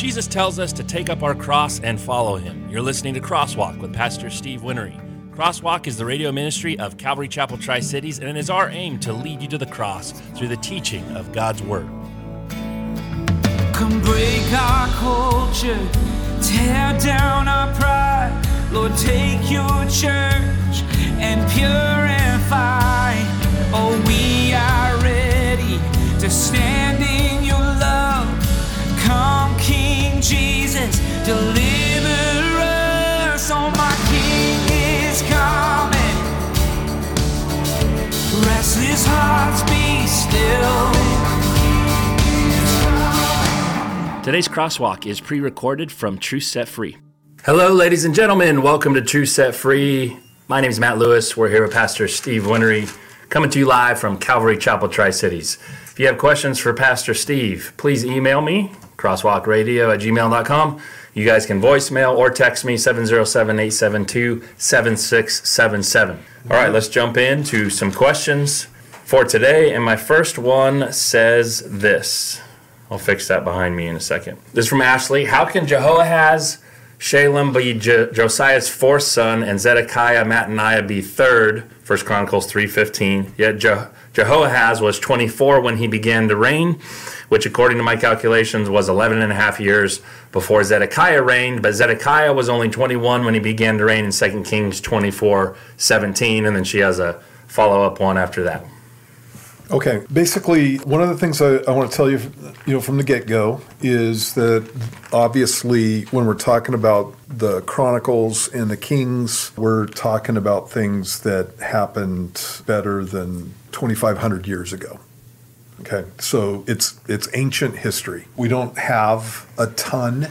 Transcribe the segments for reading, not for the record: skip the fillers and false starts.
Jesus tells us to take up our cross and follow him. You're listening to Crosswalk with Pastor Steve Winery. Crosswalk is the radio ministry of Calvary Chapel Tri-Cities, and it is our aim to lead you to the cross through the teaching of God's Word. Come break our culture, tear down our pride. Lord, take your church and purify. Oh, we are ready to stand in your love. Come, King Jesus, deliver us. Oh, my King is coming. Restless hearts be still. Today's Crosswalk is pre-recorded from Truth Set Free. Hello, ladies and gentlemen. Welcome to Truth Set Free. My name is Matt Lewis. We're here with Pastor Steve Winery, coming to you live from Calvary Chapel Tri-Cities. If you have questions for Pastor Steve, please email me, crosswalkradio@gmail.com. You guys can voicemail or text me, 707-872-7677. All right, let's jump into some questions for today. And my first one says this. I'll fix that behind me in a second. This is from Ashley. How can Jehoahaz, Shalem be Josiah's fourth son, and Zedekiah, Mattaniah be third? 1 Chronicles 3:15. Yet Jehoahaz was 24 when he began to reign, which according to my calculations was 11 and a half years before Zedekiah reigned. But Zedekiah was only 21 when he began to reign in 2 Kings 24:17. And then she has a follow-up one after that. Okay, basically, one of the things I want to tell you, from the get-go is that obviously when we're talking about the Chronicles and the Kings, we're talking about things that happened better than 2,500 years ago. Okay, so it's ancient history. We don't have a ton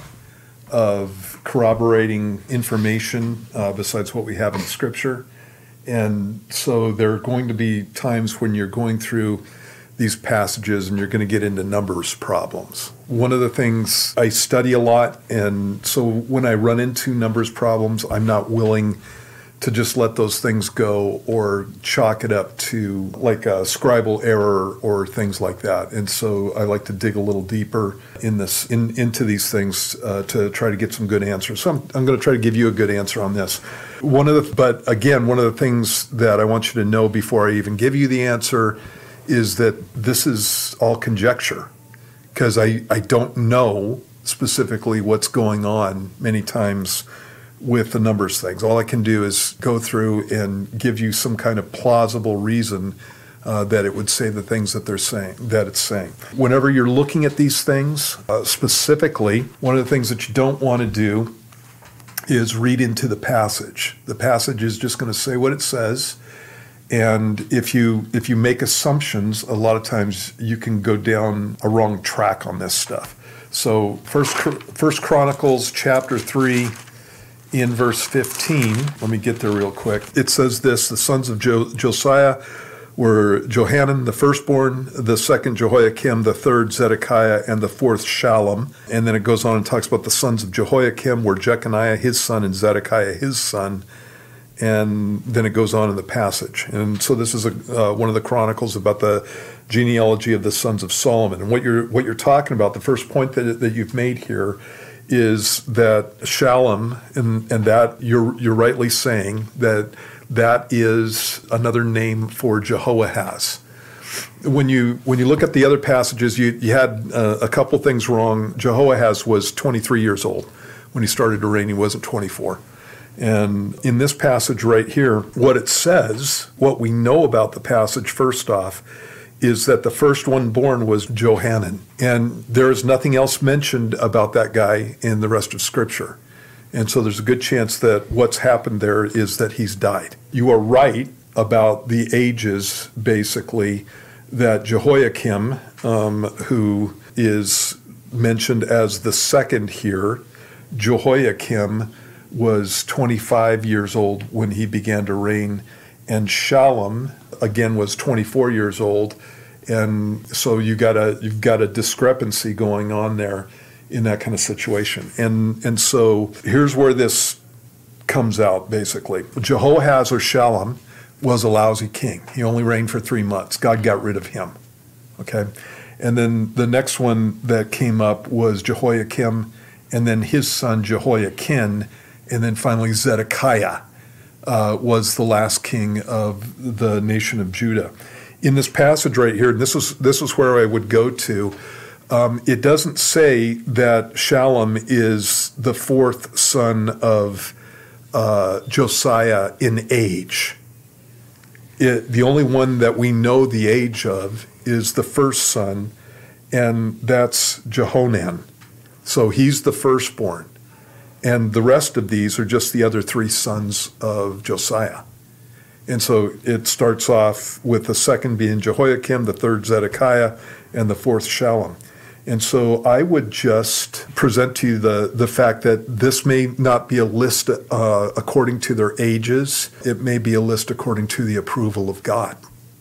of corroborating information besides what we have in Scripture. And so there are going to be times when you're going through these passages and you're going to get into numbers problems. One of the things I study a lot, and so when I run into numbers problems, I'm not willing to just let those things go or chalk it up to like a scribal error or things like that. And so I like to dig a little deeper into these things to try to get some good answers. So I'm going to try to give you a good answer on this. But again, one of the things that I want you to know before I even give you the answer is that this is all conjecture, because I don't know specifically what's going on many times with the numbers things. All I can do is go through and give you some kind of plausible reason that it would say the things that it's saying. Whenever you're looking at these things, specifically, one of the things that you don't want to do is read into the passage. The passage is just going to say what it says, and if you make assumptions, a lot of times you can go down a wrong track on this stuff. So First Chronicles chapter 3, in verse 15, let me get there real quick. It says this: the sons of Josiah were Johanan, the firstborn, the second Jehoiakim, the third Zedekiah, and the fourth Shallum. And then it goes on and talks about the sons of Jehoiakim were Jeconiah, his son, and Zedekiah, his son. And then it goes on in the passage. And so this is one of the chronicles about the genealogy of the sons of Solomon. And what you're talking about, the first point that you've made here, is that Shallum, and that you're rightly saying that is another name for Jehoahaz. When you look at the other passages, you had a couple things wrong. Jehoahaz was 23 years old when he started to reign. He wasn't 24. And in this passage right here, what it says, what we know about the passage first off, is that the first one born was Johanan. And there is nothing else mentioned about that guy in the rest of Scripture. And so there's a good chance that what's happened there is that he's died. You are right about the ages, basically, that Jehoiakim, who is mentioned as the second here, Jehoiakim was 25 years old when he began to reign, and Shallum, again, was 24 years old. And so you've got a discrepancy going on there in that kind of situation. And so here's where this comes out, basically. Jehoahaz, or Shallum, was a lousy king. He only reigned for 3 months. God got rid of him. Okay? And then the next one that came up was Jehoiakim, and then his son Jehoiakim, and then finally Zedekiah was the last king of the nation of Judah. In this passage right here, and this is where I would go to, it doesn't say that Shallum is the fourth son of Josiah in age. The only one that we know the age of is the first son, and that's Jehonan. So he's the firstborn. And the rest of these are just the other three sons of Josiah. And so it starts off with the second being Jehoiakim, the third Zedekiah, and the fourth Shallum. And so I would just present to you the fact that this may not be a list according to their ages. It may be a list according to the approval of God.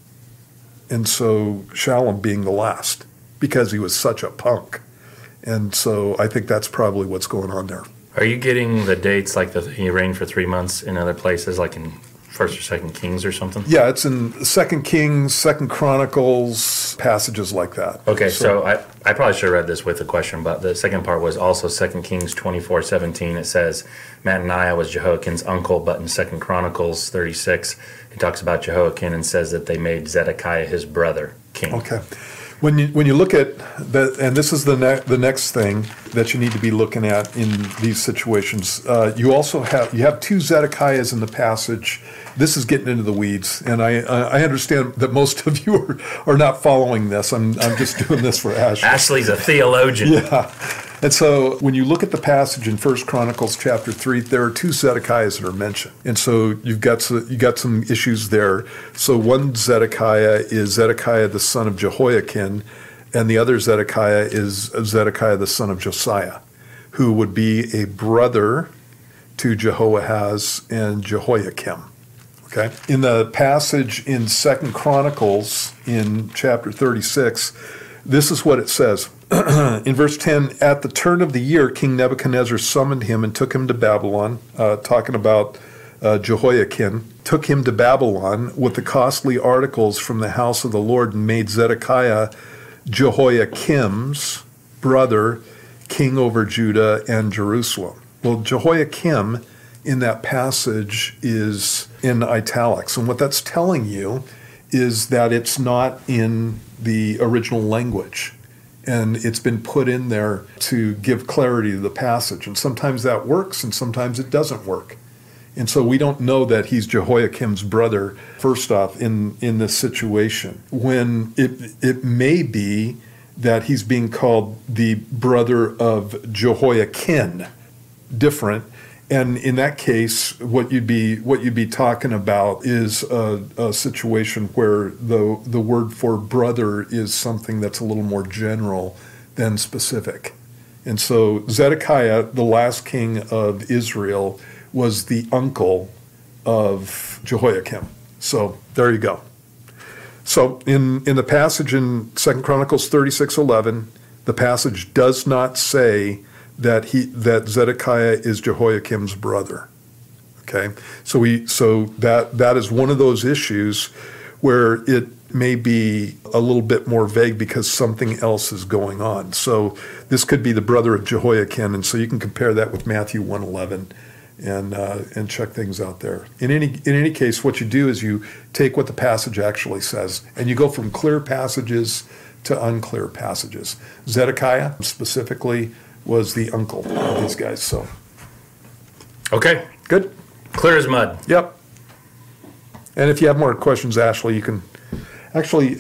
And so Shallum being the last, because he was such a punk. And so I think that's probably what's going on there. Are you getting the dates like he reigned for 3 months in other places, like in First or Second Kings or something? Yeah, it's in Second Kings, Second Chronicles, passages like that. Okay, so I probably should have read this with the question, but the second part was also 2 Kings 24:17. It says Mattaniah was Jehoiakim's uncle, but in 2 Chronicles 36, it talks about Jehoiakim and says that they made Zedekiah his brother king. Okay. When you look at that, and this is the next thing that you need to be looking at in these situations, you also have two Zedekiahs in the passage. This is getting into the weeds, and I understand that most of you are not following this. I'm just doing this for Ashley. Ashley's a theologian. Yeah. And so when you look at the passage in 1 Chronicles chapter 3, there are two Zedekiahs that are mentioned. And so you got some issues there. So one Zedekiah is Zedekiah the son of Jehoiakim, and the other Zedekiah is Zedekiah the son of Josiah, who would be a brother to Jehoahaz and Jehoiakim. Okay? In the passage in 2 Chronicles in chapter 36, this is what it says. In verse 10, at the turn of the year, King Nebuchadnezzar summoned him and took him to Babylon, talking about Jehoiakim, took him to Babylon with the costly articles from the house of the Lord and made Zedekiah, Jehoiakim's brother, king over Judah and Jerusalem. Well, Jehoiakim in that passage is in italics. And what that's telling you is that it's not in the original language. And it's been put in there to give clarity to the passage. And sometimes that works, and sometimes it doesn't work. And so we don't know that he's Jehoiakim's brother, first off, in this situation. When it may be that he's being called the brother of Jehoiakim, different. And in that case, what you'd be talking about is a situation where the word for brother is something that's a little more general than specific. And so Zedekiah, the last king of Israel, was the uncle of Jehoiakim. So there you go. So in the passage in 2 Chronicles 36:11, the passage does not say that Zedekiah is Jehoiakim's brother. Okay, so that is one of those issues where it may be a little bit more vague because something else is going on. So this could be the brother of Jehoiakim, and so you can compare that with Matthew 1:11 and check things out there. In any case, what you do is you take what the passage actually says, and you go from clear passages to unclear passages. Zedekiah specifically was the uncle of these guys. So, okay, good, clear as mud. Yep. And if you have more questions, Ashley, you can actually,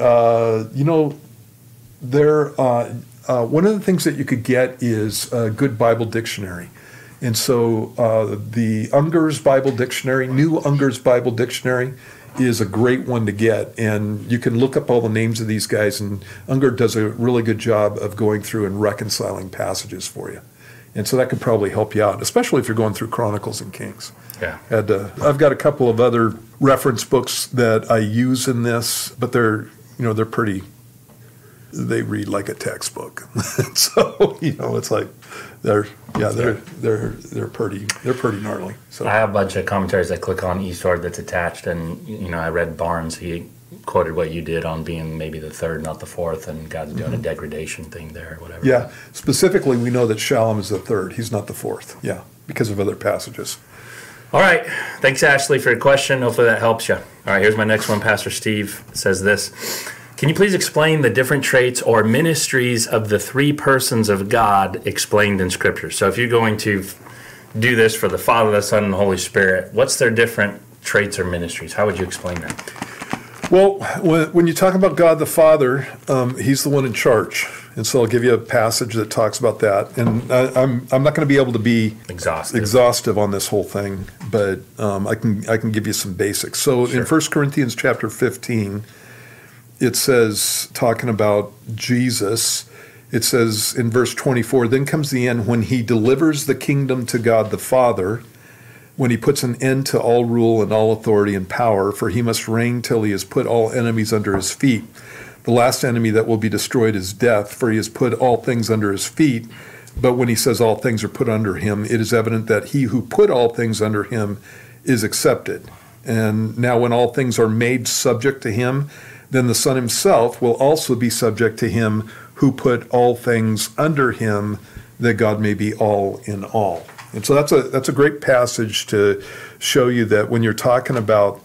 one of the things that you could get is a good Bible dictionary. And so the Unger's Bible Dictionary, New Unger's Bible Dictionary, is a great one to get. And you can look up all the names of these guys, and Unger does a really good job of going through and reconciling passages for you. And so that could probably help you out, especially if you're going through Chronicles and Kings. Yeah. And, I've got a couple of other reference books that I use in this, but they're pretty, they read like a textbook. So, it's like they're pretty gnarly. So I have a bunch of commentaries I click on Eastward that's attached, and I read Barnes. He quoted what you did on being maybe the third, not the fourth, and God's doing a degradation thing there or whatever. Yeah, specifically, we know that Shalom is the third. He's not the fourth. Yeah, because of other passages. All right. Thanks, Ashley, for your question. Hopefully that helps you. All right, here's my next one. Pastor Steve says this. Can you please explain the different traits or ministries of the three persons of God explained in Scripture? So if you're going to do this for the Father, the Son, and the Holy Spirit, what's their different traits or ministries? How would you explain that? Well, when you talk about God the Father, he's the one in charge. And so I'll give you a passage that talks about that. And I'm not going to be able to be exhaustive on this whole thing, but I can give you some basics. So in 1 Corinthians chapter 15, it says, talking about Jesus, it says in verse 24, then comes the end when he delivers the kingdom to God the Father, when he puts an end to all rule and all authority and power, for he must reign till he has put all enemies under his feet. The last enemy that will be destroyed is death, for he has put all things under his feet. But when he says all things are put under him, it is evident that he who put all things under him is accepted. And now when all things are made subject to him, then the Son himself will also be subject to him who put all things under him, that God may be all in all. And so that's a great passage to show you that when you're talking about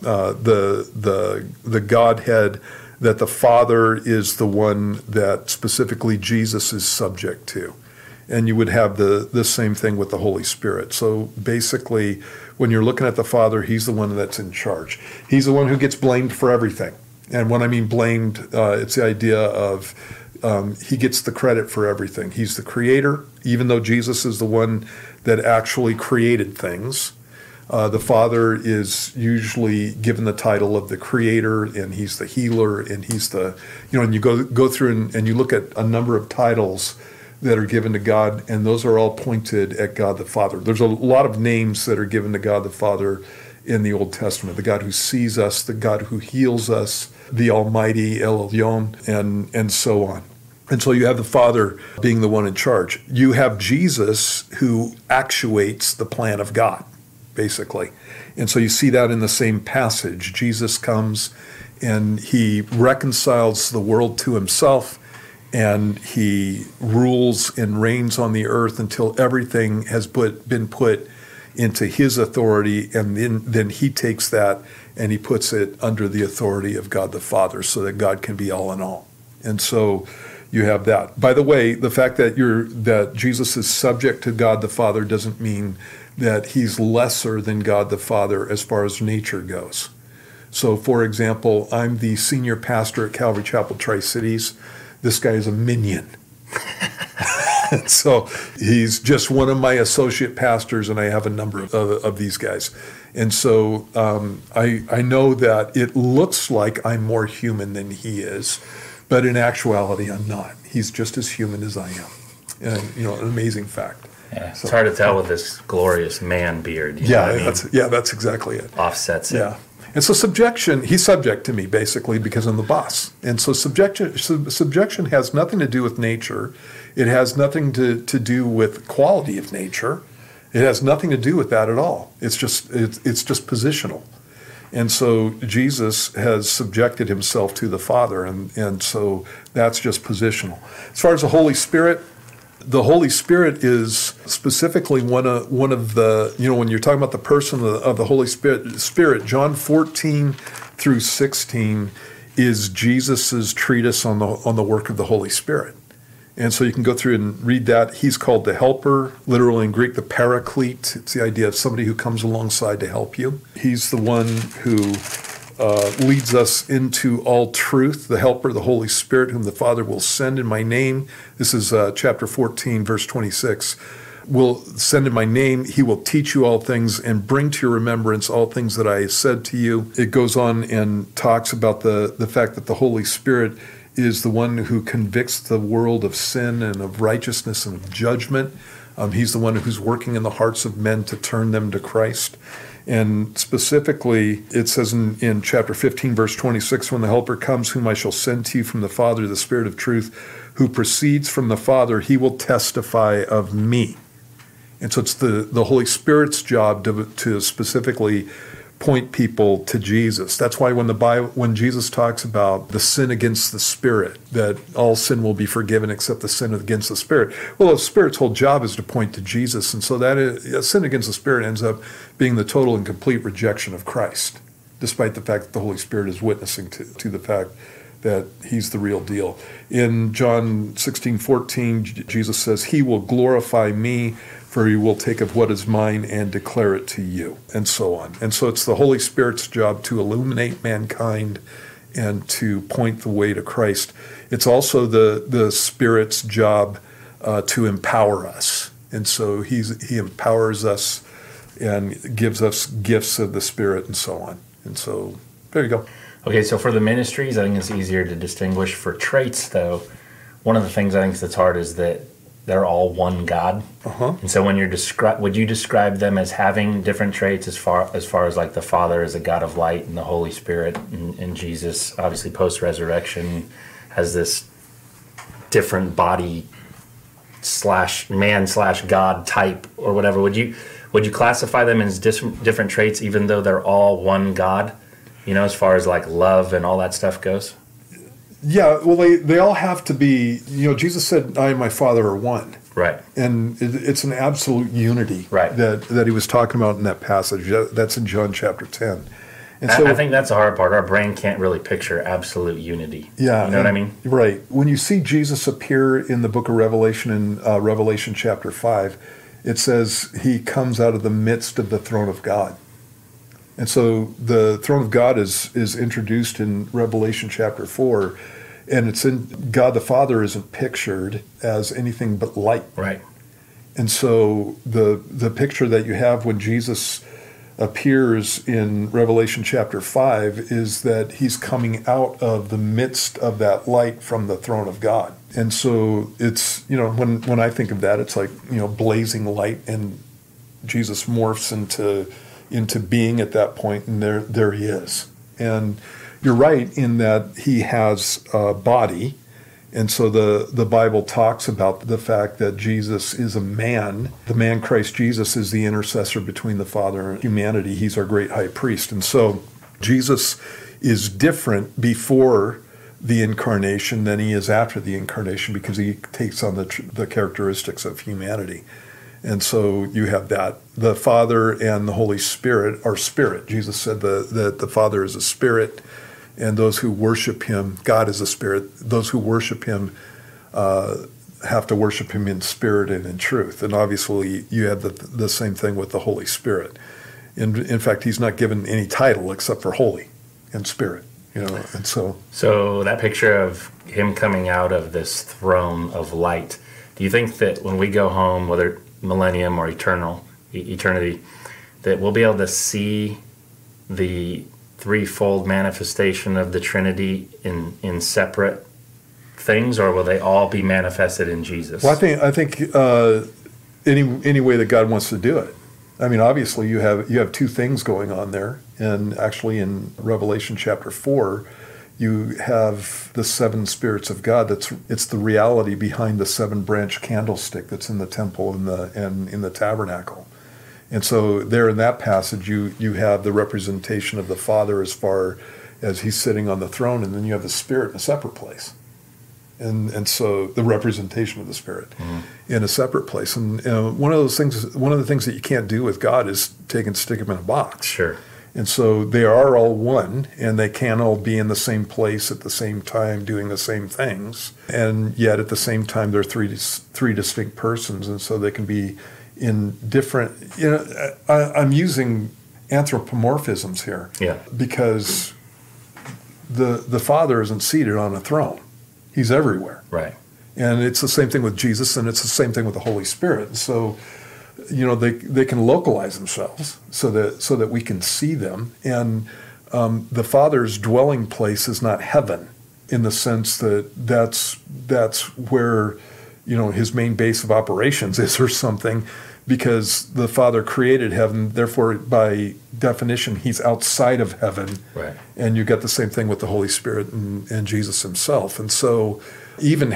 the Godhead, that the Father is the one that specifically Jesus is subject to. And you would have the same thing with the Holy Spirit. So basically, when you're looking at the Father, he's the one that's in charge. He's the one who gets blamed for everything. And when I mean blamed, it's the idea of he gets the credit for everything. He's the creator, even though Jesus is the one that actually created things. The Father is usually given the title of the creator, and he's the healer, and he's the, and you go through and you look at a number of titles that are given to God, and those are all pointed at God the Father. There's a lot of names that are given to God the Father in the Old Testament, the God who sees us, the God who heals us, the Almighty, El Elyon, and so on. And so you have the Father being the one in charge. You have Jesus who actuates the plan of God, basically. And so you see that in the same passage. Jesus comes and he reconciles the world to himself, and he rules and reigns on the earth until everything has been put into his authority, and then he takes that and he puts it under the authority of God the Father, so that God can be all in all. And so you have that. By the way, the fact that Jesus is subject to God the Father doesn't mean that he's lesser than God the Father as far as nature goes. So, for example, I'm the senior pastor at Calvary Chapel Tri-Cities. This guy is a minion. So he's just one of my associate pastors, and I have a number of these guys. And so I know that it looks like I'm more human than he is, but in actuality, I'm not. He's just as human as I am. And, an amazing fact. Yeah, it's hard to tell with this glorious man beard. That's exactly it. Offsets it. Yeah. And so he's subject to me, basically, because I'm the boss. And so subjection has nothing to do with nature. It has nothing to do with quality of nature. It has nothing to do with that at all. It's just positional. And so Jesus has subjected himself to the Father, and so that's just positional. As far as the Holy Spirit is specifically one of the, when you're talking about the person of the Holy Spirit, John 14 through 16 is Jesus's treatise on the work of the Holy Spirit. And so you can go through and read that. He's called the Helper, literally in Greek, the Paraclete. It's the idea of somebody who comes alongside to help you. He's the one who leads us into all truth, the Helper, the Holy Spirit, whom the Father will send in my name. This is chapter 14, verse 26. Will send in my name. He will teach you all things and bring to your remembrance all things that I said to you. It goes on and talks about the fact that the Holy Spirit is the one who convicts the world of sin and of righteousness and of judgment. He's the one who's working in the hearts of men to turn them to Christ. And specifically, it says in chapter 15, verse 26, when the Helper comes, whom I shall send to you from the Father, the Spirit of truth, who proceeds from the Father, he will testify of me. And so it's the Holy Spirit's job to specifically point people to Jesus. That's why when Jesus talks about the sin against the Spirit, that all sin will be forgiven except the sin against the Spirit. Well, the Spirit's whole job is to point to Jesus, and so a sin against the Spirit ends up being the total and complete rejection of Christ, despite the fact that the Holy Spirit is witnessing to the fact that he's the real deal. In John 16:14, Jesus says, "He will glorify me, for he will take of what is mine and declare it to you," and so on. And so it's the Holy Spirit's job to illuminate mankind and to point the way to Christ. It's also the Spirit's job to empower us. And so he empowers us and gives us gifts of the Spirit and so on. And so there you go. Okay, so for the ministries, I think it's easier to distinguish. For traits, though, one of the things I think that's hard is that they're all one God. And so when would you describe them as having different traits as far as like the Father is a God of light and the Holy Spirit and Jesus, obviously post-resurrection, has this different body /man/God type or whatever? Would you classify them as different traits even though they're all one God? As far as like love and all that stuff goes? Yeah, well, they all have to be, Jesus said, "I and my Father are one." Right. And it's an absolute unity right. that he was talking about in that passage. That's in John chapter 10. And so, I think that's the hard part. Our brain can't really picture absolute unity. Yeah. You know what I mean? Right. When you see Jesus appear in the book of Revelation, in Revelation chapter 5, it says he comes out of the midst of the throne of God. And so the throne of God is introduced in Revelation chapter 4, and it's in God the Father isn't pictured as anything but light. Right. And so the picture that you have when Jesus appears in Revelation chapter 5 is that he's coming out of the midst of that light from the throne of God. And so it's, when I think of that, it's like, blazing light, and Jesus morphs into being at that point, and there he is. And you're right in that he has a body, and so the Bible talks about the fact that Jesus is a man. The man Christ Jesus is the intercessor between the Father and humanity. He's our great high priest. And so Jesus is different before the incarnation than he is after the incarnation, because he takes on the characteristics of humanity. And so you have that. The Father and the Holy Spirit are spirit. Jesus said that the Father is a spirit, and those who worship him, God is a spirit. Those who worship him have to worship him in spirit and in truth. And obviously you have the same thing with the Holy Spirit. In fact, he's not given any title except for holy and spirit. And so that picture of him coming out of this throne of light, do you think that when we go home, whether millennium or eternity, that we'll be able to see the threefold manifestation of the Trinity in separate things, or will they all be manifested in Jesus? Well, I think any way that God wants to do it. I mean, obviously you have two things going on there, and actually in Revelation chapter 4, you have the seven spirits of God. It's the reality behind the seven-branch candlestick that's in the temple and in the tabernacle. And so there in that passage, you have the representation of the Father as far as he's sitting on the throne, and then you have the Spirit in a separate place. And so the representation of the Spirit in a separate place. And one of the things that you can't do with God is take and stick him in a box. Sure. And so they are all one, and they can all be in the same place at the same time doing the same things. And yet at the same time, they're three distinct persons, and so they can be in different, I'm using anthropomorphisms here. Yeah. Because the Father isn't seated on a throne. He's everywhere. Right. And it's the same thing with Jesus, and it's the same thing with the Holy Spirit. So they can localize themselves so that we can see them. And the Father's dwelling place is not heaven, in the sense that that's where his main base of operations is, or something, because the Father created heaven. Therefore, by definition, he's outside of heaven. Right. And you get the same thing with the Holy Spirit and Jesus himself. And so even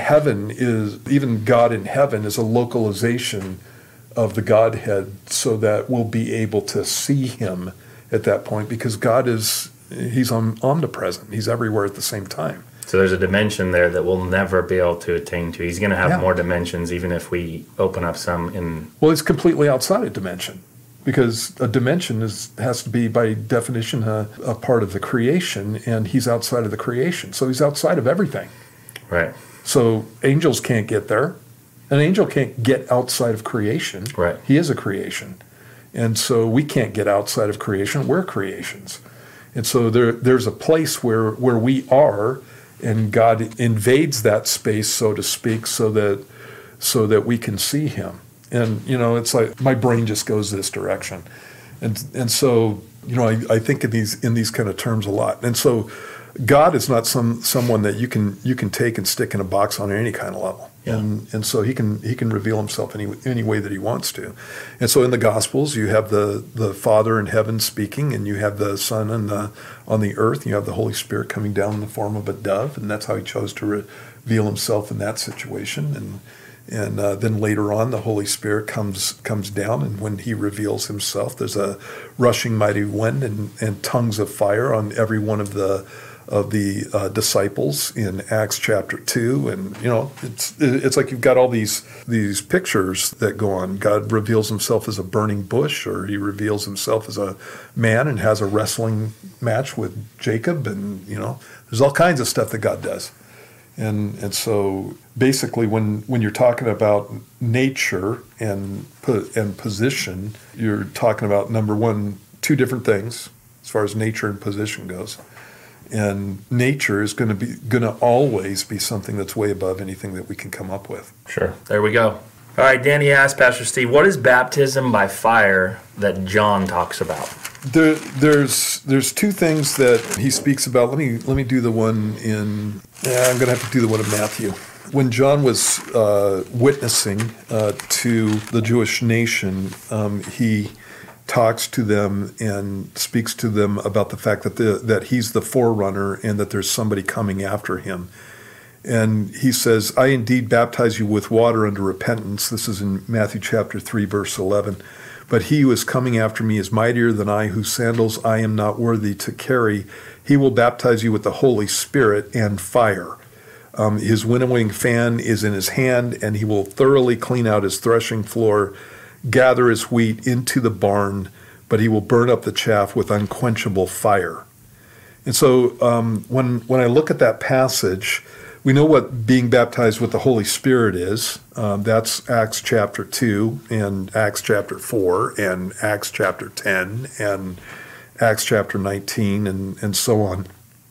God in heaven is a localization of the Godhead, so that we'll be able to see him at that point, because he's omnipresent. He's everywhere at the same time. So there's a dimension there that we'll never be able to attain to. He's going to have more dimensions, even if we open up some in... Well, it's completely outside of dimension, because a dimension has to be, by definition, a part of the creation, and he's outside of the creation. So he's outside of everything. Right. So angels can't get there. An angel can't get outside of creation. Right. He is a creation. And so we can't get outside of creation. We're creations. And so there's a place where we are, and God invades that space, so to speak, so that we can see him. And, it's like my brain just goes this direction. And so, I think in these kind of terms a lot. And so God is not someone that you can take and stick in a box on any kind of level. Yeah. And so he can reveal himself any way that he wants to. And so in the Gospels, you have the Father in heaven speaking, and you have the Son on the earth, and you have the Holy Spirit coming down in the form of a dove, and that's how he chose to reveal himself in that situation. And then later on, the Holy Spirit comes down, and when he reveals himself, there's a rushing mighty wind and tongues of fire on every one of the disciples in Acts chapter 2. And it's like you've got all these pictures that go on. God reveals himself as a burning bush, or he reveals himself as a man and has a wrestling match with Jacob, and there's all kinds of stuff that God does. And so basically when you're talking about nature and position, you're talking about, number one, two different things as far as nature and position goes. And nature is going to always be something that's way above anything that we can come up with. Sure. There we go. All right, Danny asked Pastor Steve, what is baptism by fire that John talks about? There's two things that he speaks about. Let me do the one in. I'm going to have to do the one in Matthew. When John was witnessing to the Jewish nation, he talks to them and speaks to them about the fact that he's the forerunner and that there's somebody coming after him. And he says, I indeed baptize you with water unto repentance. This is in Matthew chapter 3, verse 11. But he who is coming after me is mightier than I, whose sandals I am not worthy to carry. He will baptize you with the Holy Spirit and fire. His winnowing fan is in his hand, and he will thoroughly clean out his threshing floor, gather his wheat into the barn, but he will burn up the chaff with unquenchable fire. And so when I look at that passage, we know what being baptized with the Holy Spirit is. That's Acts chapter 2 and Acts chapter 4 and Acts chapter 10 and Acts chapter 19 and so on,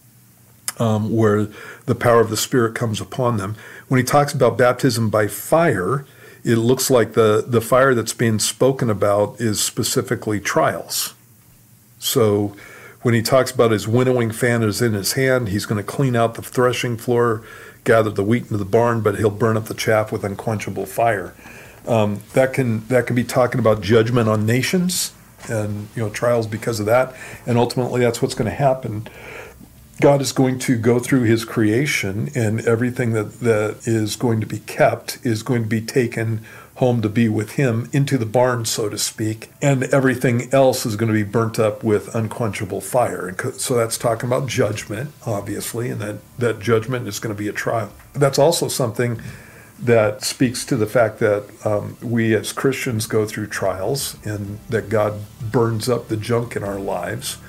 where the power of the Spirit comes upon them. When he talks about baptism by fire, it looks like the fire that's being spoken about is specifically trials. So when he talks about his winnowing fan is in his hand, he's going to clean out the threshing floor, gather the wheat into the barn, but he'll burn up the chaff with unquenchable fire. That can be talking about judgment on nations and trials because of that. And ultimately, that's what's going to happen. God is going to go through his creation, and everything that is going to be kept is going to be taken home to be with him into the barn, so to speak, and everything else is going to be burnt up with unquenchable fire. And so that's talking about judgment, obviously, and that judgment is going to be a trial. That's also something that speaks to the fact that we as Christians go through trials, and that God burns up the junk in our lives.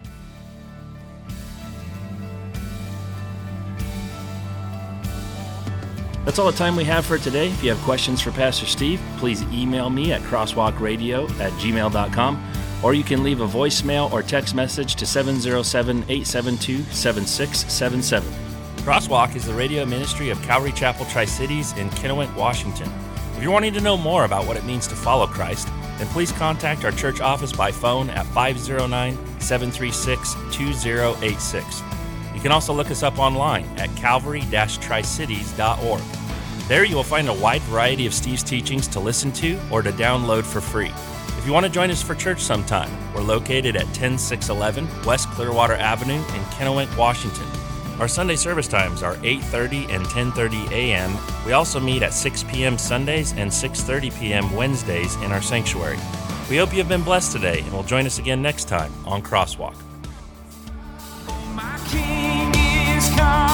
That's all the time we have for today. If you have questions for Pastor Steve, please email me at crosswalkradio@gmail.com, or you can leave a voicemail or text message to 707-872-7677. Crosswalk is the radio ministry of Calvary Chapel Tri-Cities in Kennewick, Washington. If you're wanting to know more about what it means to follow Christ, then please contact our church office by phone at 509-736-2086. You can also look us up online at calvary-tricities.org. There you will find a wide variety of Steve's teachings to listen to or to download for free. If you want to join us for church sometime, we're located at 10611 West Clearwater Avenue in Kennewick, Washington. Our Sunday service times are 8:30 and 10:30 a.m. We also meet at 6 p.m. Sundays and 6:30 p.m. Wednesdays in our sanctuary. We hope you have been blessed today, and will join us again next time on Crosswalk. My King is come.